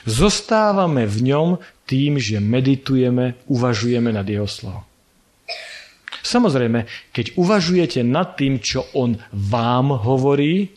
Zostávame v ňom tým, že meditujeme, uvažujeme nad jeho slovom. Samozrejme, keď uvažujete nad tým, čo on vám hovorí,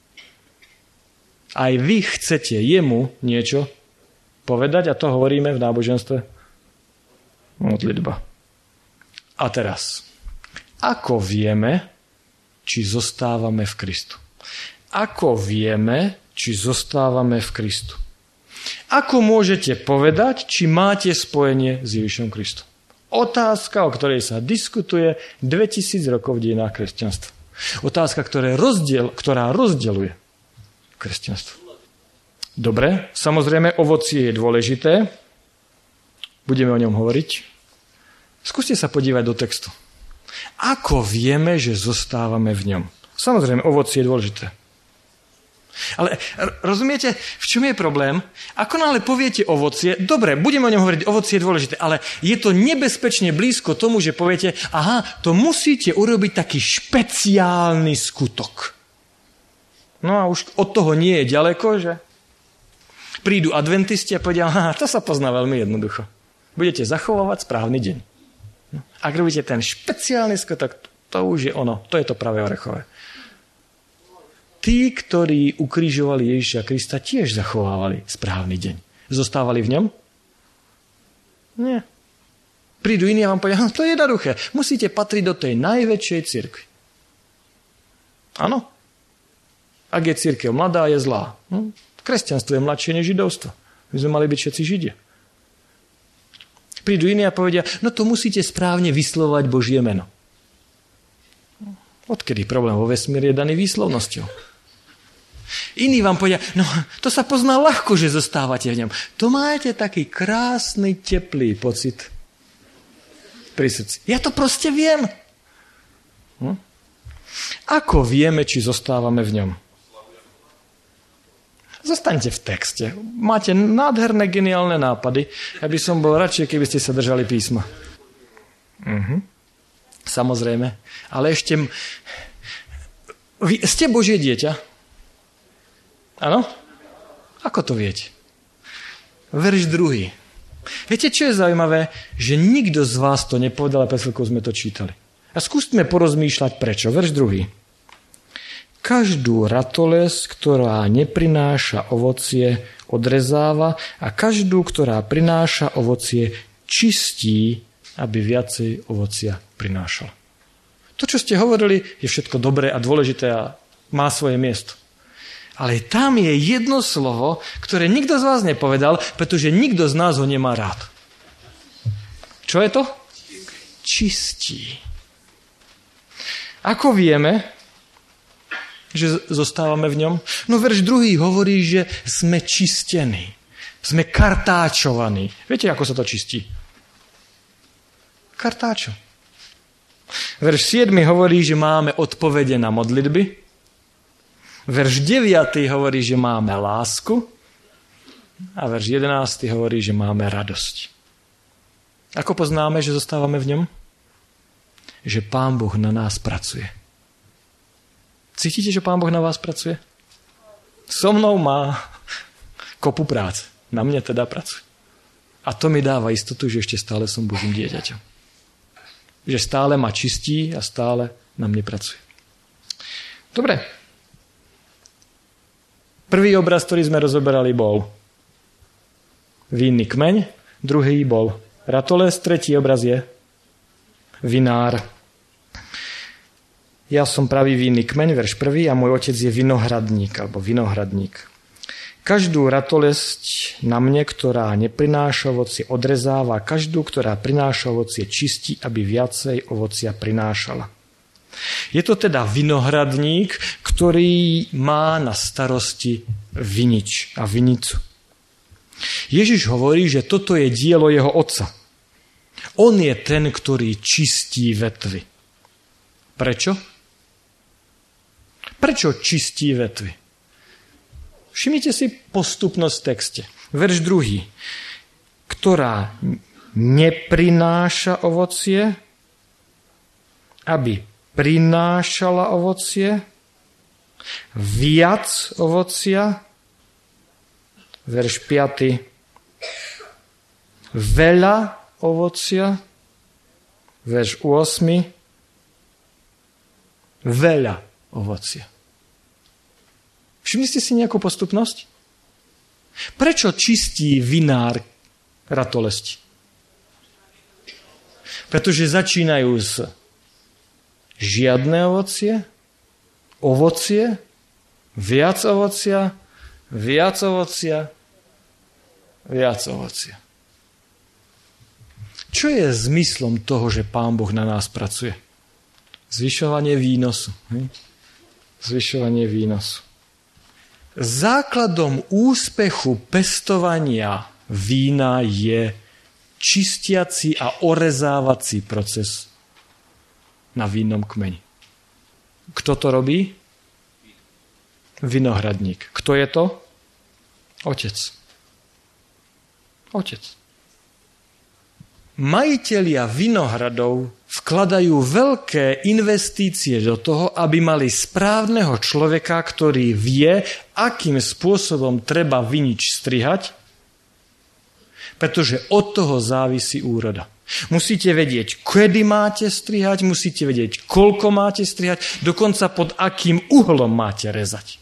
aj vy chcete jemu niečo povedať, a to hovoríme v náboženstve. Modlitba. A teraz, ako vieme, či zostávame v Kristu? Ako vieme, či zostávame v Kristu? Ako môžete povedať, či máte spojenie s Ježišom Kristom? Otázka, o ktorej sa diskutuje 2000 rokov v dejinách kresťanstva. Otázka, ktorá rozdeľuje kresťanstvo. Dobre, samozrejme, ovocie je dôležité. Budeme o ňom hovoriť. Skúste sa podívať do textu. Ako vieme, že zostávame v ňom? Samozrejme, ovocie je dôležité. Ale rozumiete, v čom je problém? Ako náhle poviete ovocie, dobre, budeme o ňom hovoriť, ovocie je dôležité, ale je to nebezpečne blízko tomu, že poviete, aha, to musíte urobiť taký špeciálny skutok. No a už od toho nie je ďaleko, že? Prídu adventisti a povedia, aha, to sa pozná veľmi jednoducho. Budete zachovávať správny deň. Ak robíte ten špeciálny skutok, to už je ono, to je to pravé orechové. Tí, ktorí ukrižovali Ježiša Krista, tiež zachovávali správny deň. Zostávali v ňom? Nie. Prídu iní a vám povedia, to je jednoduché. Musíte patriť do tej najväčšej cirkvi. Áno. Ak je cirkev mladá, je zlá. Kresťanstvo je mladšie než židovstvo. My sme mali byť všetci židia. Prídu iní a povedia, no to musíte správne vyslovať Božie meno. Odkedy problém vo vesmíre je daný výslovnosťou? Iní vám povedia, no to sa pozná ľahko, že zostávate v ňom. To máte taký krásny, teplý pocit pri srdci. Ja to proste viem. Ako vieme, či zostávame v ňom? Zostaňte v texte. Máte nádherné, geniálne nápady. Ja by som bol radšej, keby ste sa držali písma. Samozrejme. Ale ešte... Vy ste Božie dieťa? Áno? Ako to viete? Verš 2. Viete, čo je zaujímavé? Že nikto z vás to nepovedal, a pred chvíľkou sme to čítali. A skúsme porozmýšľať prečo. Verš 2. Každú ratoles, ktorá neprináša ovocie, odrezáva a každú, ktorá prináša ovocie, čistí, aby viacej ovocia prinášala. To, čo ste hovorili, je všetko dobré a dôležité a má svoje miesto. Ale tam je jedno slovo, ktoré nikto z vás nepovedal, pretože nikto z nás ho nemá rád. Čo je to? Čistí. Ako vieme, že zostávame v ňom? No verš 2 hovorí, že sme čistení. Sme kartáčovaní. Viete, ako sa to čistí? Kartáčo. Verš 7 hovorí, že máme odpovede na modlitby. Verš 9 hovorí, že máme lásku. A verš 11 hovorí, že máme radosť. Ako poznáme, že zostávame v ňom? Že Pán Boh na nás pracuje. Cítite, že Pán Boh na vás pracuje? So mnou má kopu práce. Na mne teda pracuje. A to mi dáva istotu, že ešte stále som Božím dieťaťom. Že stále ma čistí a stále na mne pracuje. Dobre. Prvý obraz, ktorý sme rozoberali, bol vínny kmeň, druhý bol ratoles, tretí obraz je vinár. Ja som pravý vínny kmeň, verš 1, a môj otec je vinohradník, alebo vinohradník. Každú ratolesť na mne, ktorá neprináša ovocie, odrezáva, každú, ktorá prináša ovocie, čistí, aby viacej ovocia prinášala. Je to teda vinohradník, ktorý má na starosti vinič a vinicu. Ježiš hovorí, že toto je dielo jeho otca. On je ten, ktorý čistí vetvy. Prečo? Prečo čistí vetvy? Všimnite si postupnosť v texte. Verš 2. Ktorá neprináša ovocie, aby prinášala ovocie, viac ovocia, verš 5. Veľa ovocia, verš 8. Veľa ovocia. Všimli ste si nejakú postupnosť? Prečo čistí vinár ratolesti? Pretože začínajú s žiadne ovocie, viac ovocia, viac ovocia, viac ovocia. Čo je zmyslom toho, že Pán Boh na nás pracuje? Zvyšovanie výnosu. Zvyšovanie výnosu. Základom úspechu pestovania vína je čistiaci a orezávací proces na vínnom kmeni. Kto to robí? Vinohradník. Kto je to? Otec. Otec. Majitelia vinohradov vkladajú veľké investície do toho, aby mali správneho človeka, ktorý vie, akým spôsobom treba vinič strihať, pretože od toho závisí úroda. Musíte vedieť, kedy máte strihať, musíte vedieť, koľko máte strihať, dokonca pod akým uhlom máte rezať.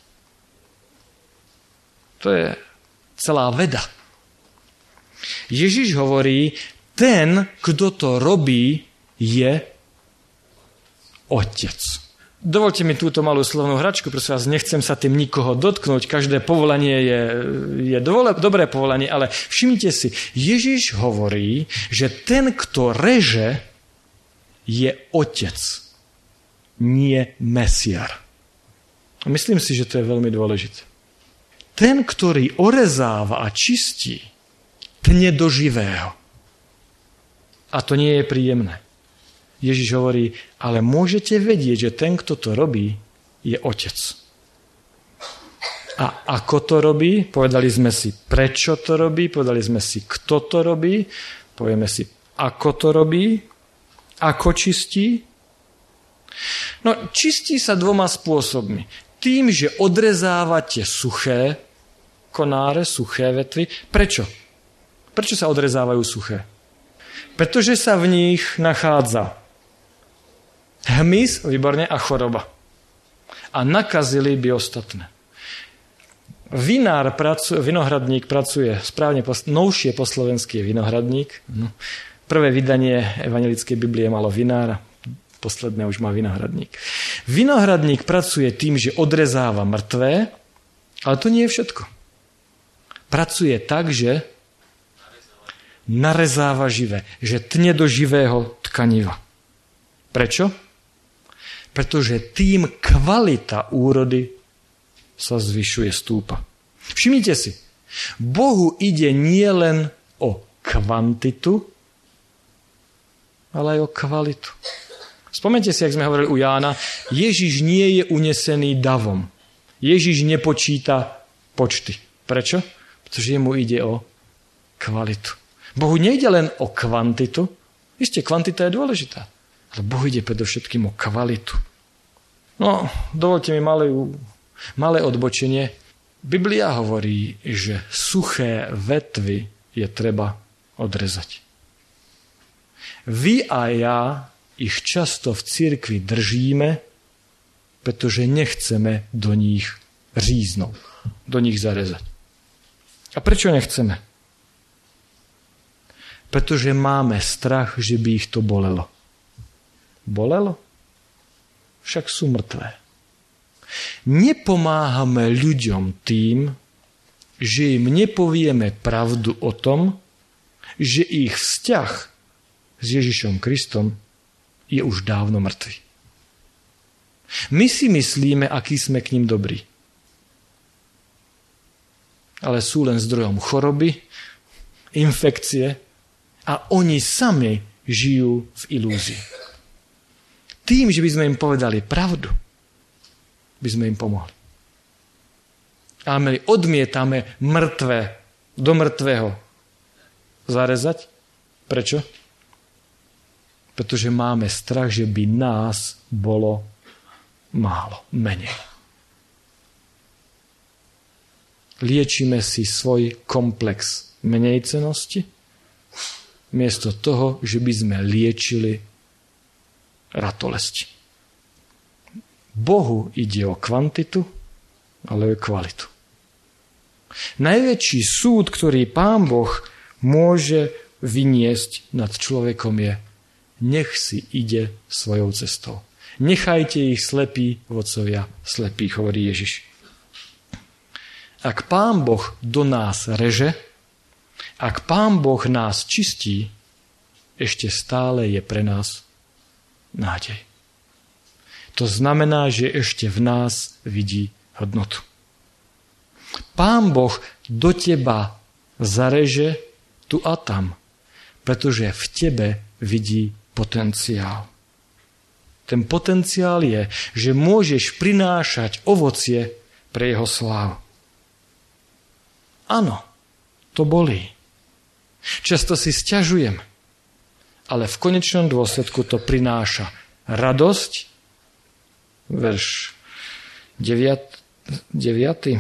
To je celá veda. Ježiš hovorí, ten, kto to robí, je Otec. Dovoľte mi túto malú slovnú hračku, prosím vás, nechcem sa tým nikoho dotknúť, každé povolanie je dobré povolanie, ale všimnite si, Ježiš hovorí, že ten, kto reže, je Otec, nie Mesiar. A myslím si, že to je veľmi dôležité. Ten, ktorý orezáva a čistí, tne do živého. A to nie je príjemné. Ježiš hovorí, ale môžete vedieť, že ten, kto to robí, je Otec. A ako to robí? Povedali sme si, prečo to robí, povedali sme si, kto to robí, povieme si, ako to robí, ako čistí. No, čistí sa dvoma spôsobmi. Tým, že odrezávate suché konáre, suché vetvy. Prečo? Prečo sa odrezávajú suché? Pretože sa v nich nachádza hmyz, výborne, a choroba. A nakazili by ostatné. Vinohradník pracuje, správne, novšie po slovensky je vinohradník. Prvé vydanie evangelickej Biblie malo vinára, posledné už má vinohradník. Vinohradník pracuje tým, že odrezáva mŕtvé, ale to nie je všetko. Pracuje tak, že narezáva živé, že tne do živého tkaniva. Prečo? Pretože tým kvalita úrody sa zvyšuje, stúpa. Všimnite si, Bohu ide nielen o kvantitu, ale aj o kvalitu. Spomeňte si, jak sme hovorili u Jána, Ježiš nie je unesený davom. Ježiš nepočíta počty. Prečo? Pretože jemu ide o kvalitu. Bohu nejde len o kvantitu. Isté, kvantita je dôležitá. Ale Bohu ide predovšetkým o kvalitu. No, dovolte mi malé odbočenie. Biblia hovorí, že suché vetvy je treba odrezať. Vy a ja ich často v cirkvi držíme, pretože nechceme do nich říznúť, do nich zarezať. A prečo nechceme? Pretože máme strach, že by ich to bolelo. Bolelo? Však sú mŕtvé. Nepomáhame ľuďom tým, že im nepovieme pravdu o tom, že ich vzťah s Ježišom Kristom je už dávno mŕtvy. My si myslíme, aký sme k ním dobrí. Ale sú len zdrojom choroby, infekcie, a oni sami žijú v ilúzii. Tým, že by sme im povedali pravdu, by sme im pomohli. Ale my odmietame mŕtve do mŕtvého zarezať. Prečo? Pretože máme strach, že by nás bolo málo, menej. liečíme si svoj komplex menejcenosti, miesto toho, že by sme liečili ratolesť. Bohu ide o kvantitu, ale o kvalitu. Najväčší súd, ktorý Pán Boh môže vyniesť nad človekom je: nech si ide svojou cestou. Nechajte ich slepí vodcovia slepých, hovorí Ježiš. Ak Pán Boh do nás reže, ak Pán Boh nás čistí, ešte stále je pre nás nádej. To znamená, že ešte v nás vidí hodnotu. Pán Boh do teba zareže tu a tam, pretože v tebe vidí potenciál. Ten potenciál je, že môžeš prinášať ovocie pre jeho slávu. Áno, to bolí. Často si sťažujem, ale v konečnom dôsledku to prináša radosť, verš 11.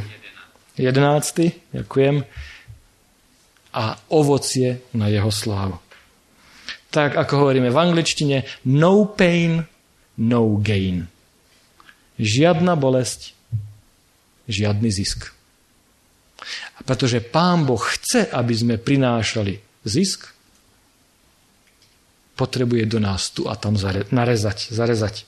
Ďakujem, a ovocie na jeho slávu. Tak, ako hovoríme v angličtine, no pain, no gain. Žiadna bolesť, žiadny zisk. A pretože Pán Boh chce, aby sme prinášali zisk, potrebuje do nás tu a tam zarezať.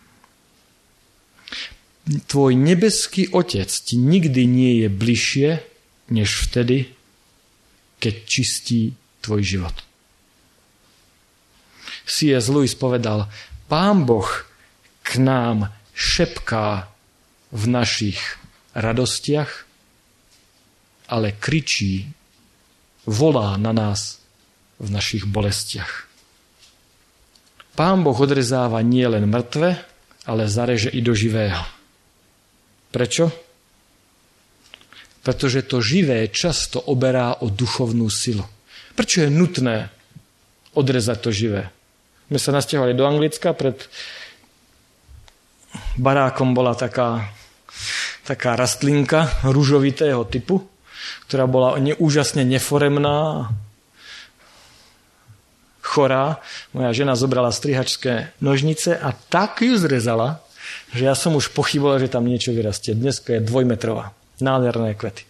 Tvoj nebeský Otec ti nikdy nie je bližšie, než vtedy, keď čistí tvoj život. C.S. Lewis povedal: Pán Boh k nám šepká v našich radostiach, ale kričí, volá na nás v našich bolestiach. Pán Boh odrezáva nie len mŕtve, ale zareže i do živého. Prečo? Pretože to živé často oberá o duchovnú silu. Prečo je nutné odrezať to živé? My sa nasťahovali do Anglicka, pred barákom bola taká rastlinka ružovitého typu, ktorá bola úžasne neforemná, chorá. Moja žena zobrala strihačské nožnice a tak ju zrezala, že ja som už pochyboval, že tam niečo vyrastie. Dneska je 2-metrová. Nádherné kvety.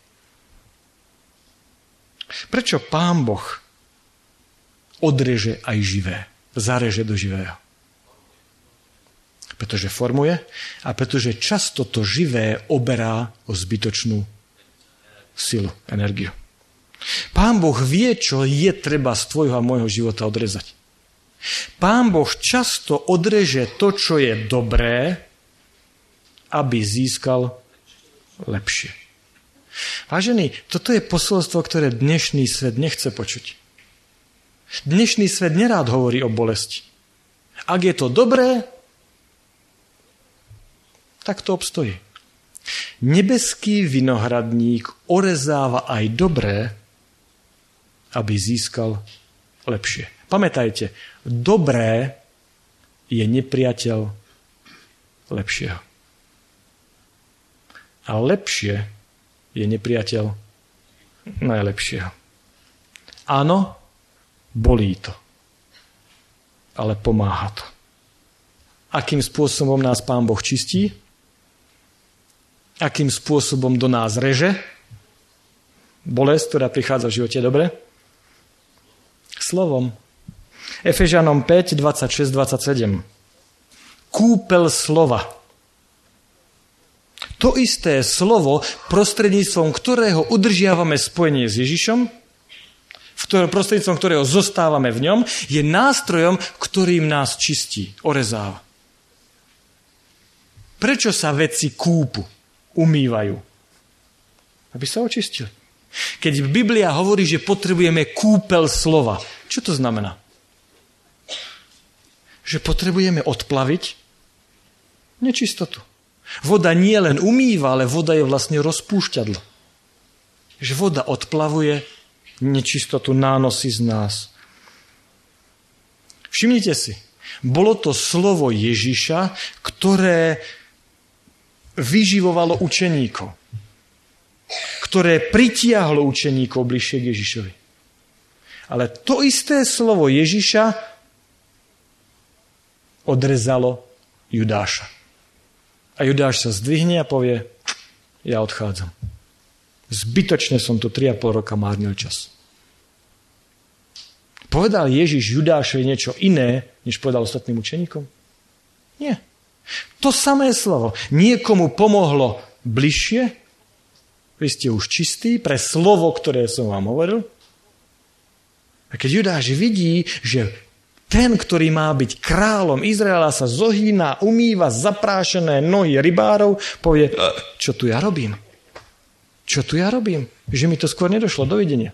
Prečo Pán Boh odreže aj živé? Zareže do živého? Pretože formuje a pretože často to živé oberá o zbytočnú silu, energiu. Pán Boh vie, čo je treba z tvojho a môjho života odrezať. Pán Boh často odreže to, čo je dobré, aby získal lepšie. Vážení, toto je posolstvo, ktoré dnešný svet nechce počuť. Dnešný svet nerád hovorí o bolesti. Ak je to dobré, tak to obstojí. Nebeský vinohradník orezáva aj dobré, aby získal lepšie. Pamätajte, dobré je nepriateľ lepšieho. A lepšie je nepriateľ najlepšieho. Áno, bolí to, ale pomáha to. Akým spôsobom nás Pán Boh čistí? Akým spôsobom do nás reže? Bolesť, ktorá prichádza v živote, dobre? Slovom. Efežanom 5, 26, 27. Kúpeľ slova. To isté slovo, prostredníctvom ktorého udržiavame spojenie s Ježišom, prostredníctvom ktorého zostávame v ňom, je nástrojom, ktorým nás čistí, orezáva. Prečo sa veci kúpu, umývajú? Aby sa očistili. Keď Biblia hovorí, že potrebujeme kúpeľ slova, čo to znamená? Že potrebujeme odplaviť nečistotu. Voda nie len umýva, ale voda je vlastne rozpúšťadlo. Že voda odplavuje nečistotu, nánosy z nás. Všimnite si, bolo to slovo Ježiša, ktoré vyživovalo učeníkov. ktoré pritiahlo učeníkov bližšie k Ježišovi. Ale to isté slovo Ježiša odrezalo Judáša. A Judáš sa zdvihne a povie, ja odchádzam. Zbytočne som tu 3,5 roka márnil čas. Povedal Ježiš Judášovi niečo iné, než povedal ostatným učeníkom? Nie. To samé slovo niekomu pomohlo bližšie, vy ste už čistí pre slovo, ktoré som vám hovoril. A keď Judáš vidí, že ten, ktorý má byť kráľom Izraela, sa zohýna, umýva zaprášené nohy rybárov, povie, čo tu ja robím? Čo tu ja robím? Že mi to skôr nedošlo, dovidenia.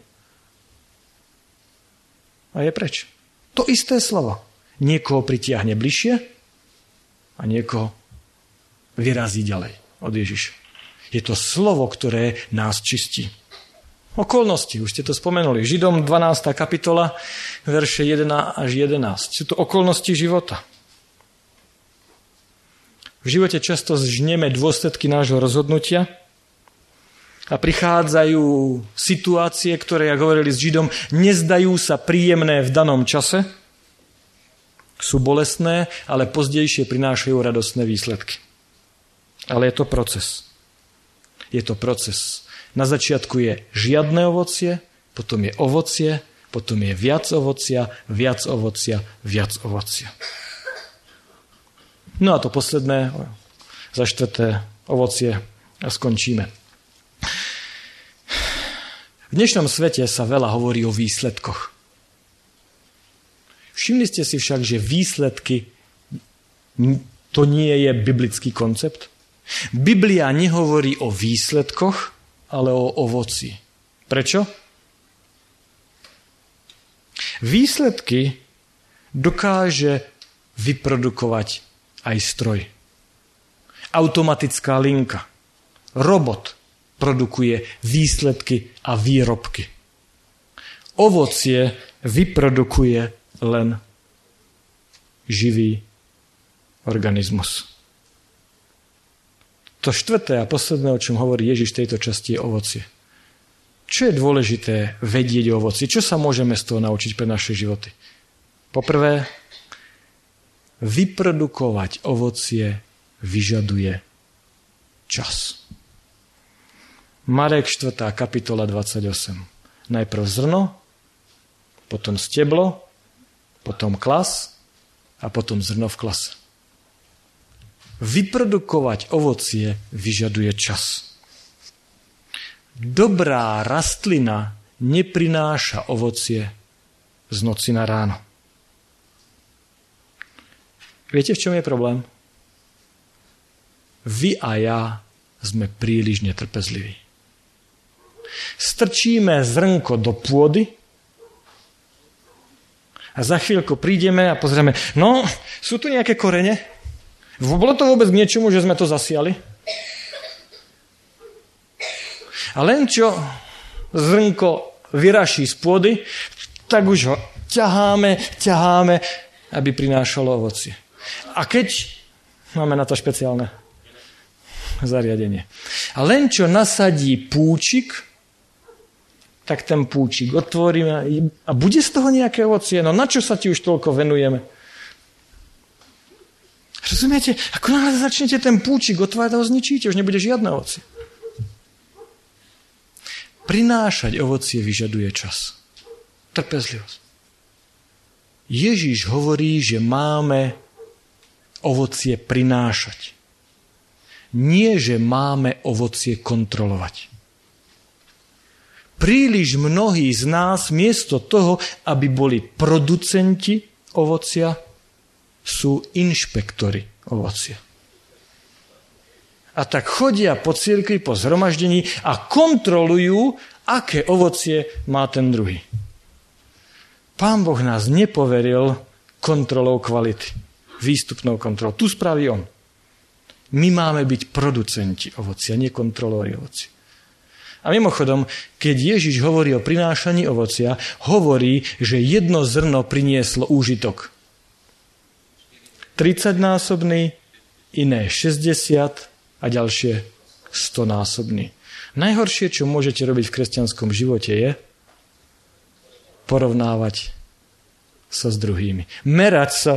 A je preč. To isté slovo. Niekoho pritiahne bližšie a niekoho vyrazí ďalej od Ježiša. Je to slovo, ktoré nás čistí. Okolnosti, už ste to spomenuli. Židom 12. kapitola, verše 1 až 11. Sú to okolnosti života. V živote často žneme dôsledky nášho rozhodnutia a prichádzajú situácie, ktoré, ako hovorili s Židom, nezdajú sa príjemné v danom čase, sú bolestné, ale pozdejšie prinášajú radostné výsledky. Ale je to proces. Je to proces. Na začiatku je žiadne ovocie, potom je ovocie, potom je viac ovocia, viac ovocia, viac ovocia. No a to posledné, za 4. ovocie a skončíme. V dnešnom svete sa veľa hovorí o výsledkoch. Všimli ste si však, že výsledky to nie je biblický koncept? Biblia nehovorí o výsledkoch, ale o ovoci. Prečo? Výsledky dokáže vyprodukovať aj stroj. Automatická linka. Robot produkuje výsledky a výrobky. Ovocie vyprodukuje len živý organizmus. To 4. a posledné, o čom hovorí Ježiš v tejto časti, je ovocie. Čo je dôležité vedieť o ovoci? Čo sa môžeme z toho naučiť pre naše životy? Poprvé, vyprodukovať ovocie vyžaduje čas. Marek 4. kapitola 28. Najprv zrno, potom steblo, potom klas a potom zrno v klase. Vyprodukovať ovocie vyžaduje čas. Dobrá rastlina neprináša ovocie z noci na ráno. Viete, v čom je problém? Vy a ja sme príliš netrpezliví. Strčíme zrnko do pôdy a za chvíľku prídeme a pozrieme, no, sú tu nejaké korene? Bolo to vôbec k niečomu, že sme to zasiali? A len čo zrnko vyraší z pôdy, tak už ho ťaháme, aby prinášalo ovocie. A keď máme na to špeciálne zariadenie. A len čo nasadí púčik, tak ten púčik otvoríme a bude z toho nejaké ovocie. No na čo sa ti už toľko venujeme? Rozumiete? Ako náhle začnete ten púčik otvárať, ho zničíte, už nebude žiadne ovocie. Prinášať ovocie vyžaduje čas. Trpezlivosť. Ježíš hovorí, že máme ovocie prinášať. Nie, že máme ovocie kontrolovať. Príliš mnohí z nás miesto toho, aby boli producenti ovocia, sú inšpektori ovocia. A tak chodia po cirkvi, po zhromaždení a kontrolujú, aké ovocie má ten druhý. Pán Boh nás nepoveril kontrolou kvality, výstupnou kontrolou. Tu spraví on. My máme byť producenti ovocia, nie kontrolóri ovocia. A mimochodom, keď Ježiš hovorí o prinášaní ovocia, hovorí, že jedno zrno prinieslo úžitok. 30-násobný, iné 60 a ďalšie 100-násobný. Najhoršie, čo môžete robiť v kresťanskom živote, je porovnávať sa s druhými. Merať sa.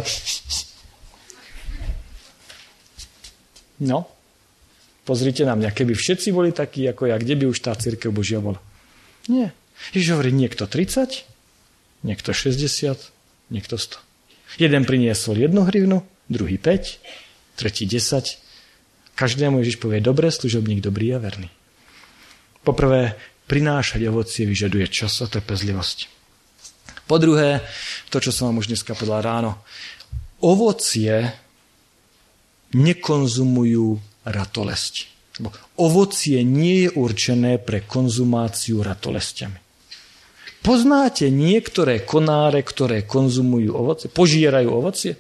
No, pozrite na mňa, keby všetci boli takí ako ja, kde by už tá cirkev Božia bola? Nie. Ježiš hovorí, niekto 30, niekto 60, niekto 100. Jeden priniesol 1 hrivnu, druhý 5, tretí 10. Každému Ježiš povie, dobre, služobník, dobrý a verný. Poprvé, prinášať ovocie vyžaduje čas a trpezlivosť. Po druhé, to, čo som vám už dneska povedal ráno, ovocie nekonzumujú ratolesť. Ovocie nie je určené pre konzumáciu ratolestiami. Poznáte niektoré konáre, ktoré konzumujú ovocie, požierajú ovocie?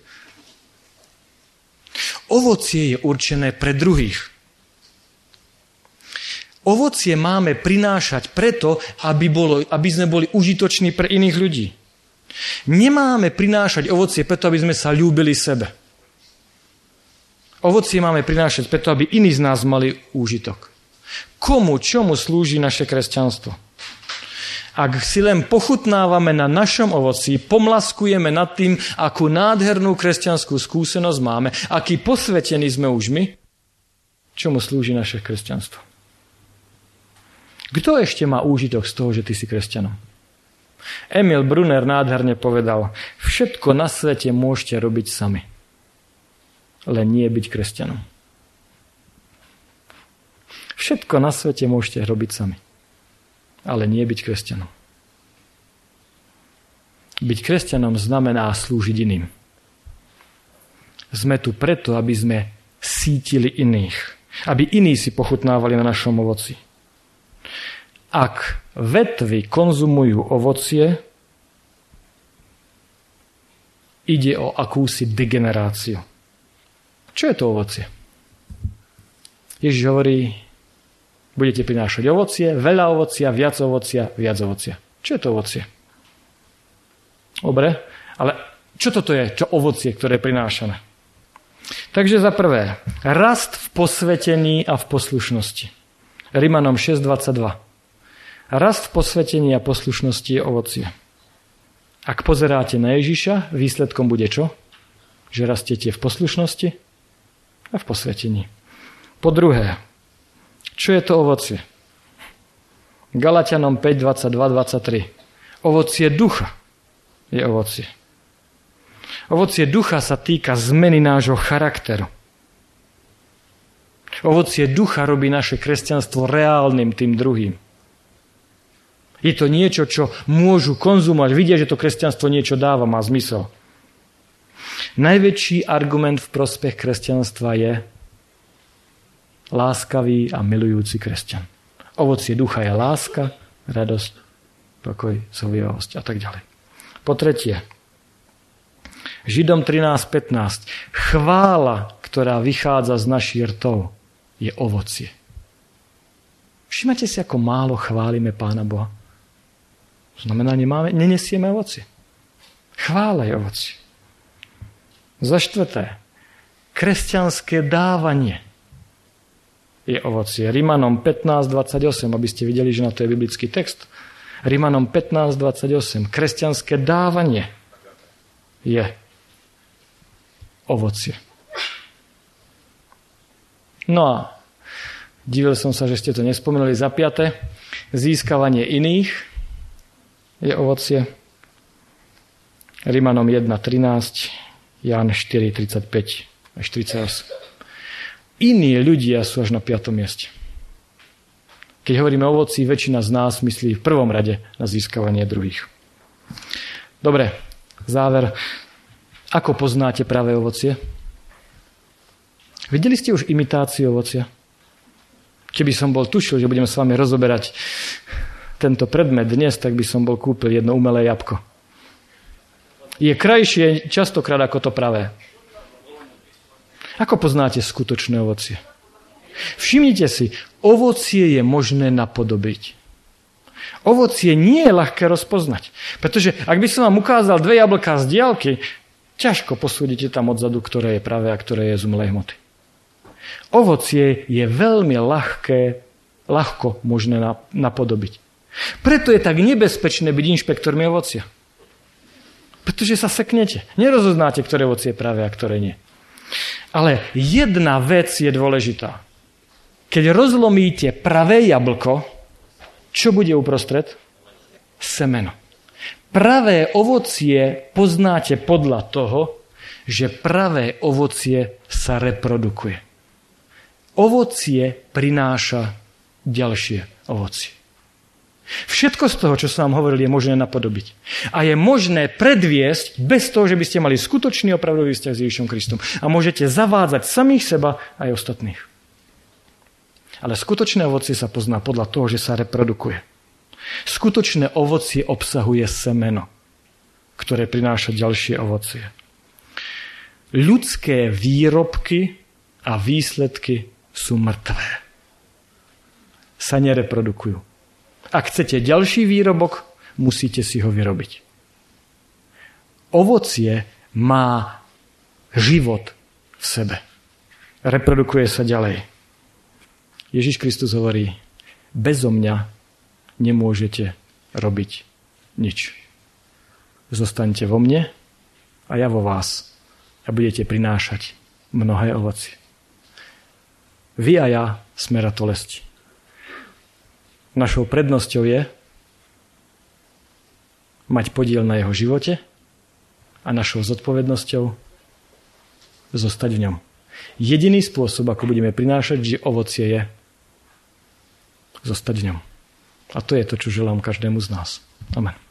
Ovocie je určené pre druhých. Ovocie máme prinášať preto, aby sme boli užitoční pre iných ľudí. Nemáme prinášať ovocie preto, aby sme sa ľúbili sebe. Ovocie máme prinášať preto, aby iní z nás mali úžitok. Čomu slúži naše kresťanstvo? Ak si len pochutnávame na našom ovoci, pomlaskujeme nad tým, akú nádhernú kresťanskú skúsenosť máme, aký posvetení sme už my, čomu slúži naše kresťanstvo? Kto ešte má úžitok z toho, že ty si kresťanom? Emil Brunner nádherne povedal, všetko na svete môžete robiť sami, len nie byť kresťanom. Všetko na svete môžete robiť sami, ale nie byť kresťanom. Byť kresťanom znamená slúžiť iným. Sme tu preto, aby sme sítili iných, aby iní si pochutnávali na našom ovoci. Ak vetvy konzumujú ovocie, ide o akúsi degeneráciu. Čo je to ovocie? Ježiš hovorí, budete prinášať ovocie, veľa ovocia, viac ovocia. Čo je to ovocie? Dobre, ale čo toto je? Čo ovocie, ktoré je prinášané? Takže za prvé, rast v posvetení a v poslušnosti. Rimanom 6.22. Rast v posvetení a poslušnosti je ovocie. Ak pozeráte na Ježiša, výsledkom bude čo? Že rastiete v poslušnosti a v posvetení. Po druhé, čo je to ovocie? Galatianom 5.22-23. Ovocie ducha je ovocie. Ovocie ducha sa týka zmeny nášho charakteru. Ovocie ducha robí naše kresťanstvo reálnym tým druhým. Je to niečo, čo môžu konzumovať. Vidia, že to kresťanstvo niečo dáva, má zmysel. Najväčší argument v prospech kresťanstva je láskavý a milujúci kresťan. Ovocie ducha je láska, radosť, pokoj, zhovievavosť a tak ďalej. Po tretie, Židom 13.15. Chvála, ktorá vychádza z našich rtov, je ovocie. Všimnite si, ako málo chválime Pána Boha. Znamená, nenesieme ovocie. Chvála je ovocie. Za štvrté, kresťanské dávanie je ovocie. Rimanom 15.28, aby ste videli, že na to je biblický text. Rimanom 15.28, kresťanské dávanie je ovocie. No a divil som sa, že ste to nespomenuli za piate. Získavanie iných je ovocie. Rimanom 1.13, Ján 4.35 až 48. Iní ľudia sú až na 5. mieste. Keď hovoríme o ovoci, väčšina z nás myslí v prvom rade na získavanie druhých. Dobre, záver. Ako poznáte práve ovocie? Videli ste už imitáciu ovocia? Keby som bol tušil, že budem s vami rozoberať tento predmet dnes, tak by som bol kúpil jedno umelé jabko. Je krajšie častokrát ako to pravé. Ako poznáte skutočné ovocie? Všimnite si, ovocie je možné napodobiť. Ovocie nie je ľahké rozpoznať. Pretože ak by som vám ukázal 2 jablká z diaľky, ťažko posúdite tam odzadu, ktoré je pravé a ktoré je z umelej hmoty. Ovocie je veľmi ľahké ľahko možné napodobiť. Preto je tak nebezpečné byť inšpektormi ovocia. Pretože sa seknete. Nerozoznáte, ktoré ovocie je pravé a ktoré nie. Ale jedna vec je dôležitá. Keď rozlomíte pravé jablko, čo bude uprostred? Semeno. Pravé ovocie poznáte podľa toho, že pravé ovocie sa reprodukuje. Ovocie prináša ďalšie ovocie. Všetko z toho, čo som vám hovoril, je možné napodobiť. A je možné predviesť bez toho, že by ste mali skutočný opravdový vzťah s Ježišom Kristom. A môžete zavádzať samých seba aj ostatných. Ale skutočné ovocie sa pozná podľa toho, že sa reprodukuje. Skutočné ovocie obsahuje semeno, ktoré prináša ďalšie ovocie. Ľudské výrobky a výsledky sú mŕtvé. Sa nereprodukujú. Ak chcete ďalší výrobok, musíte si ho vyrobiť. Ovocie má život v sebe. Reprodukuje sa ďalej. Ježiš Kristus hovorí, bezo mňa nemôžete robiť nič. Zostaňte vo mne a ja vo vás a budete prinášať mnohé ovocie. Vy a ja sme ratolesti. Našou prednosťou je mať podiel na jeho živote a našou zodpovednosťou zostať v ňom. Jediný spôsob, ako budeme prinášať ovocie, je zostať v ňom. A to je to, čo želám každému z nás. Amen.